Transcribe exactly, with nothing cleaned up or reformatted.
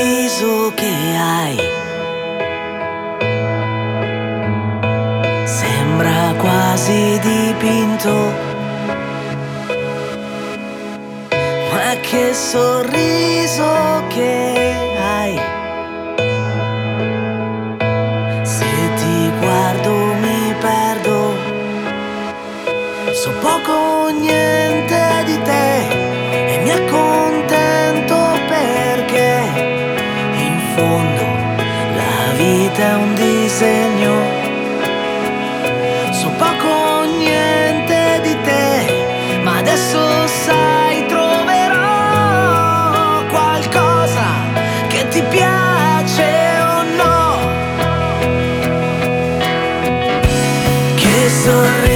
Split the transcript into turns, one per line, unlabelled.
sorriso che hai sembra quasi dipinto, ma che sorriso che hai. Se ti guardo mi perdo, so poco o niente di te e mi accontento perché in fondo la vita è un disegno. So poco o niente di te, ma adesso sai troverò qualcosa che ti piace o no. Che sorriso